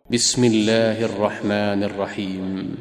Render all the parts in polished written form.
بسم الله الرحمن الرحيم.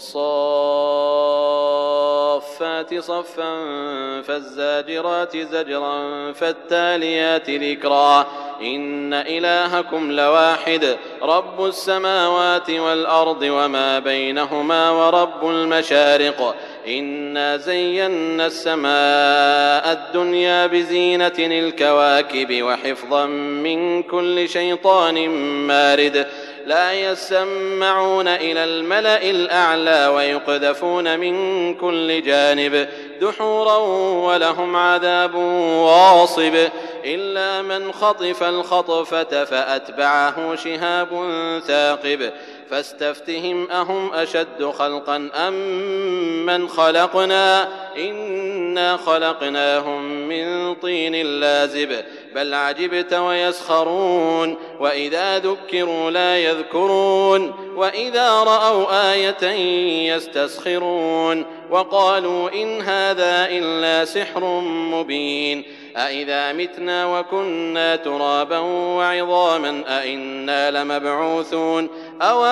والصافات صفا فالزاجرات زجرا فالتاليات ذكرا إن إلهكم لواحد رب السماوات والأرض وما بينهما ورب المشارق إنا زينا السماء الدنيا بزينة الكواكب وحفظا من كل شيطان مارد لا يسمعون إلى الملأ الأعلى ويقذفون من كل جانب دحورا ولهم عذاب واصب إلا من خطف الخطفة فأتبعه شهاب ثاقب فاستفتهم أهم أشد خلقا أم من خلقنا إنا خلقناهم من طين لازب بل عجبت ويسخرون وإذا ذكروا لا يذكرون وإذا رأوا آية يستسخرون وقالوا إن هذا إلا سحر مبين أإذا متنا وكنا ترابا وعظاما أإنا لمبعوثون أو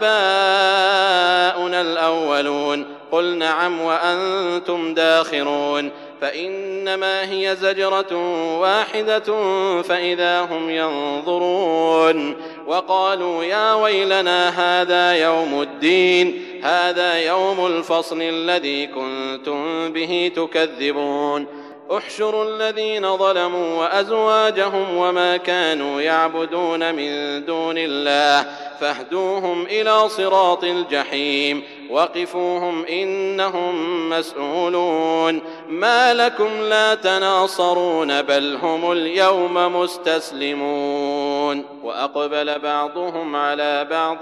آباؤنا الأولون قل نعم وأنتم داخرون فإنما هي زجرة واحدة فإذا هم ينظرون وقالوا يا ويلنا هذا يوم الدين هذا يوم الفصل الذي كنتم به تكذبون احشروا الذين ظلموا وأزواجهم وما كانوا يعبدون من دون الله فاهدوهم إلى صراط الجحيم وقفوهم إنهم مسؤولون ما لكم لا تناصرون بل هم اليوم مستسلمون وأقبل بعضهم على بعض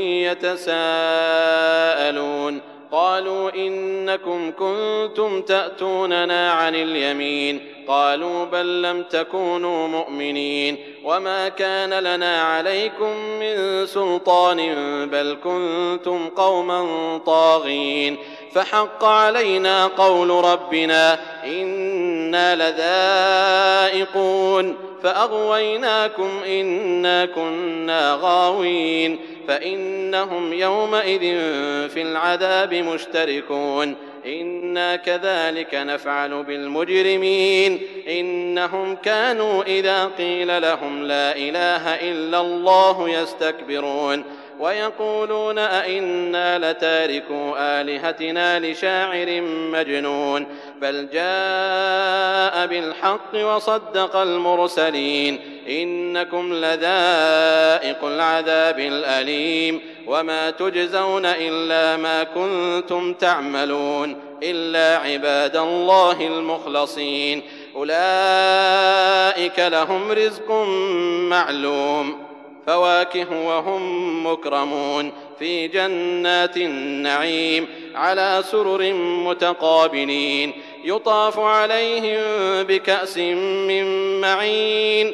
يتساءلون قالوا إنكم كنتم تأتوننا عن اليمين قالوا بل لم تكونوا مؤمنين وما كان لنا عليكم من سلطان بل كنتم قوما طاغين فحق علينا قول ربنا إنا لذائقون فأغويناكم إنا كنا غاوين فإنهم يومئذ في العذاب مشتركون إنا كذلك نفعل بالمجرمين إنهم كانوا إذا قيل لهم لا إله إلا الله يستكبرون ويقولون أئنا لتاركو آلهتنا لشاعر مجنون بل جاء بالحق وصدق المرسلين إنكم لذائق العذاب الأليم وما تجزون إلا ما كنتم تعملون إلا عباد الله المخلصين أولئك لهم رزق معلوم فواكه وهم مكرمون في جنات النعيم على سرر متقابلين يطاف عليهم بكأس من معين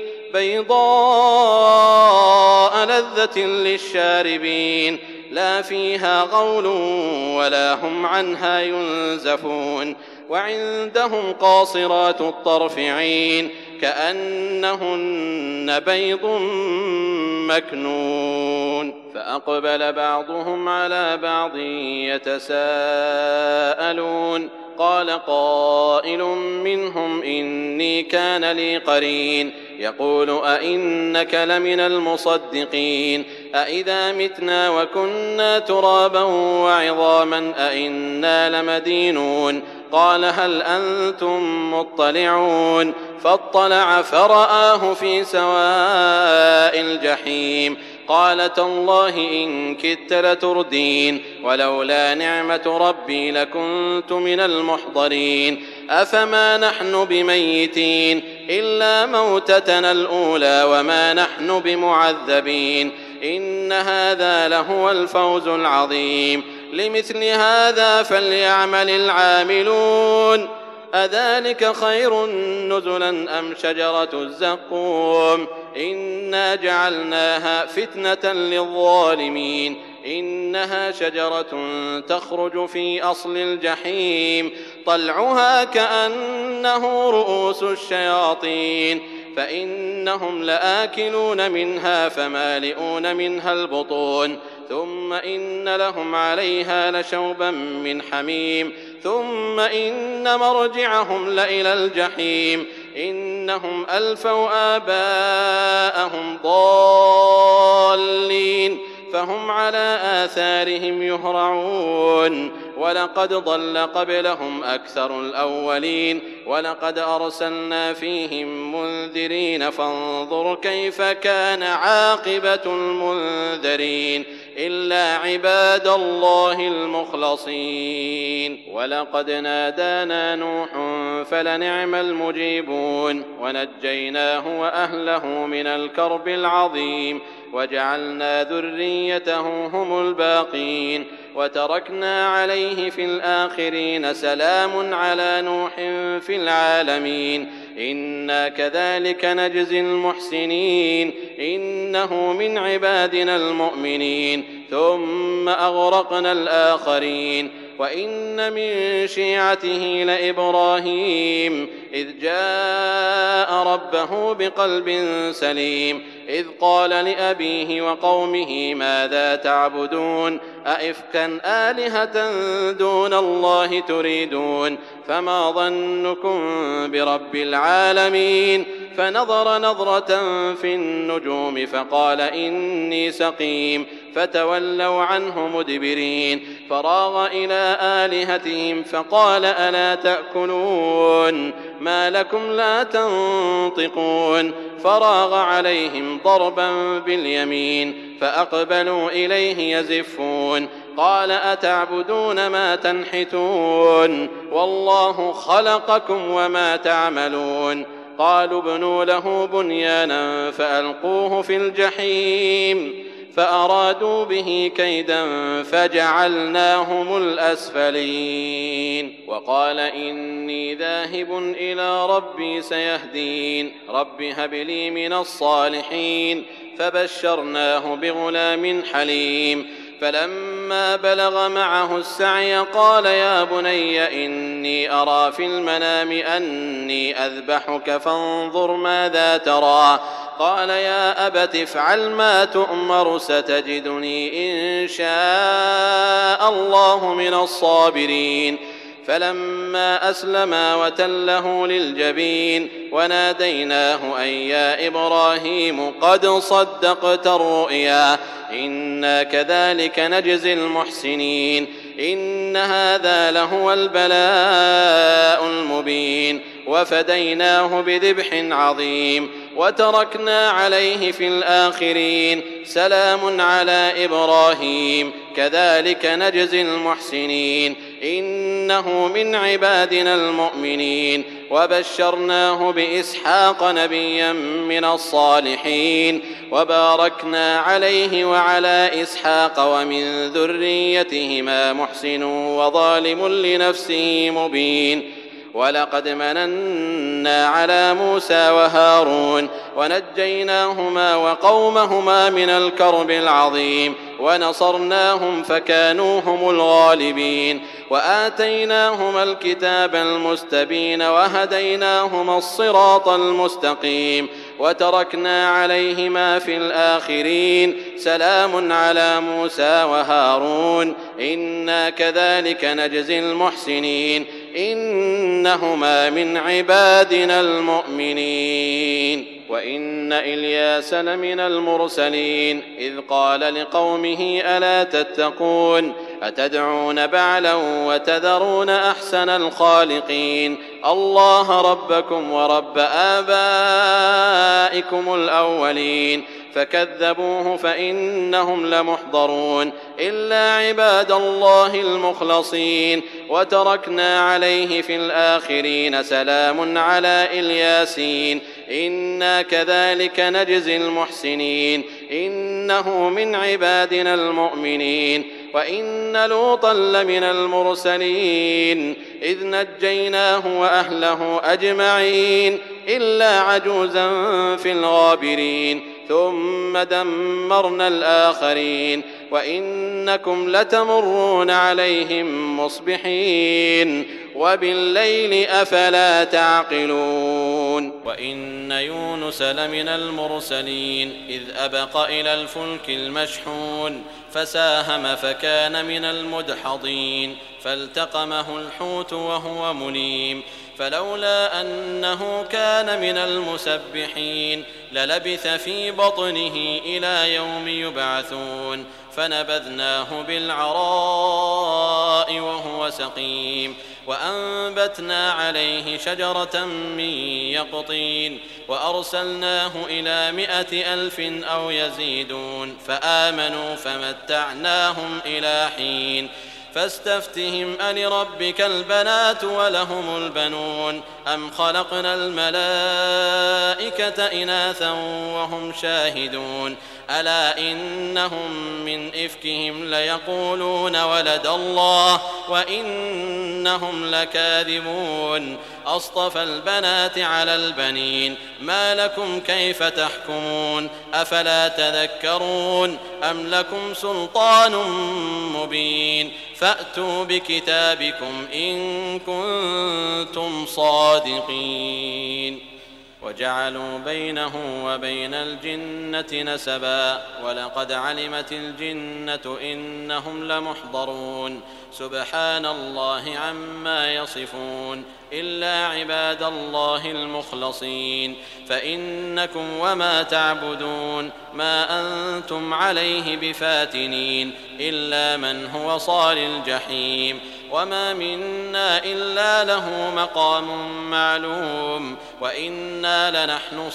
بيضاء لذة للشاربين لا فيها غول ولا هم عنها ينزفون وعندهم قاصرات الطرف عين كأنهن بيض مكنون فأقبل بعضهم على بعض يتساءلون قال قائل منهم إني كان لي قرين يقول أئنك لمن المصدقين أئذا متنا وكنا ترابا وعظاما أئنا لمدينون قال هل أنتم مطلعون فاطلع فرآه في سواء الجحيم قال تالله إن كدت لتردين ولولا نعمة ربي لكنت من المحضرين أفما نحن بميتين إلا موتتنا الأولى وما نحن بمعذبين إن هذا لهو الفوز العظيم لمثل هذا فليعمل العاملون أذلك خير نزلا أم شجرة الزقوم إنا جعلناها فتنة للظالمين إنها شجرة تخرج في أصل الجحيم طلعها كأنه رؤوس الشياطين فإنهم لآكلون منها فمالئون منها البطون ثم إن لهم عليها لشوبا من حميم ثم إن مرجعهم لإلى الجحيم إنهم ألفوا آباءهم ضالين فهم على آثارهم يهرعون ولقد ضل قبلهم أكثر الأولين ولقد أرسلنا فيهم منذرين فانظر كيف كان عاقبة المنذرين إلا عباد الله المخلصين ولقد نادانا نوح فلنعم المجيبون ونجيناه وأهله من الكرب العظيم وجعلنا ذريته هم الباقين وتركنا عليه في الآخرين سلام على نوح في العالمين إنا كذلك نجزي المحسنين إنه من عبادنا المؤمنين ثم أغرقنا الآخرين وإن من شيعته لإبراهيم إذ جاء ربه بقلب سليم إذ قال لأبيه وقومه ماذا تعبدون أئفكا آلهة دون الله تريدون فما ظنكم برب العالمين فنظر نظرة في النجوم فقال إني سقيم فتولوا عنه مدبرين فراغ إلى آلهتهم فقال ألا تأكلون ما لكم لا تنطقون فراغ عليهم ضربا باليمين فأقبلوا إليه يزفون قال أتعبدون ما تنحتون والله خلقكم وما تعملون قالوا ابنوا له بنيانا فألقوه في الجحيم فأرادوا به كيدا فجعلناهم الأسفلين وقال إني ذاهب إلى ربي سيهدين رب هب لي من الصالحين فبشرناه بغلام حليم فلما بلغ معه السعي قال يا بني إني أرى في المنام أني أذبحك فانظر ماذا ترى قال يا أبت افعل ما تؤمر ستجدني إن شاء الله من الصابرين فلما أسلما وتله للجبين وناديناه أن يا إبراهيم قد صدقت الرؤيا إنا كذلك نجزي المحسنين إن هذا لهو البلاء المبين وفديناه بذبح عظيم وتركنا عليه في الآخرين سلام على إبراهيم كذلك نجزي المحسنين إنه من عبادنا المؤمنين وبشرناه بإسحاق نبيا من الصالحين وباركنا عليه وعلى إسحاق ومن ذريتهما محسن وظالم لنفسه مبين ولقد مننا على موسى وهارون ونجيناهما وقومهما من الكرب العظيم ونصرناهم فكانوا هم الغالبين وآتيناهما الكتاب المستبين وهديناهما الصراط المستقيم وتركنا عليهما في الآخرين سلام على موسى وهارون إنا كذلك نجزي المحسنين إنهما من عبادنا المؤمنين وإن إلياس لمن المرسلين إذ قال لقومه ألا تتقون أتدعون بعلا وتذرون أحسن الخالقين الله ربكم ورب آبائكم الأولين فكذبوه فإنهم لمحضرون إلا عباد الله المخلصين وتركنا عليه في الآخرين سلام على الياسين إنا كذلك نجزي المحسنين إنه من عبادنا المؤمنين وإن لوطا لمن المرسلين إذ نجيناه وأهله أجمعين إلا عجوزا في الغابرين ثم دمرنا الآخرين وإنكم لتمرون عليهم مصبحين وبالليل أفلا تعقلون وإن يونس لمن المرسلين إذ أبق إلى الفلك المشحون فساهم فكان من المدحضين فالتقمه الحوت وهو مليم فلولا أنه كان من المسبحين للبث في بطنه إلى يوم يبعثون فنبذناه بالعراء وهو سقيم وأنبتنا عليه شجرة من يقطين وأرسلناه إلى 100,000 أو يزيدون فآمنوا فمتعناهم إلى حين فاستفتهم ألربك البنات ولهم البنون أم خلقنا الملائكة إناثا وهم شاهدون ألا إنهم من إفكهم ليقولون ولد الله وإنهم لكاذبون أصطفى البنات على البنين ما لكم كيف تحكمون أفلا تذكرون أم لكم سلطان مبين فأتوا بكتابكم إن كنتم صادقين وجعلوا بينه وبين الجنة نسبا ولقد علمت الجنة إنهم لمحضرون سبحان الله عما يصفون إلا عباد الله المخلصين فإنكم وما تعبدون ما أنتم عليه بفاتنين إلا من هو صال الجحيم وما منا إلا له مقام معلوم وإنا لنحن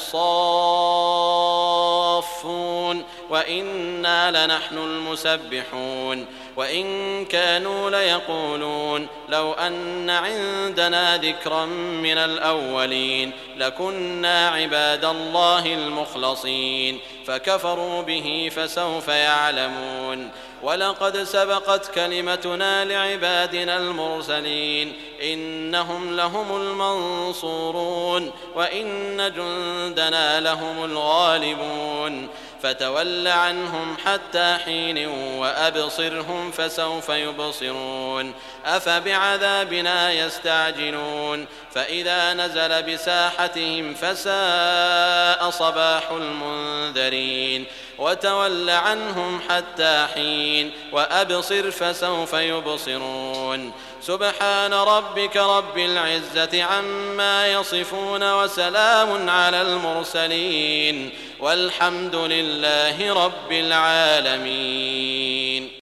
الصافون وإنا لنحن المسبحون وإن كانوا ليقولون لو أن عندنا ذكرا من الأولين لكنا عباد الله المخلصين فكفروا به فسوف يعلمون ولقد سبقت كلمتنا لعبادنا المرسلين إنهم لهم المنصورون وإن جندنا لهم الغالبون فتول عنهم حتى حين وأبصرهم فسوف يبصرون أفبعذابنا يستعجلون فإذا نزل بساحتهم فساء صباح المنذرين وتول عنهم حتى حين وأبصر فسوف يبصرون سبحان ربك رب العزة عما يصفون وسلام على المرسلين والحمد لله رب العالمين.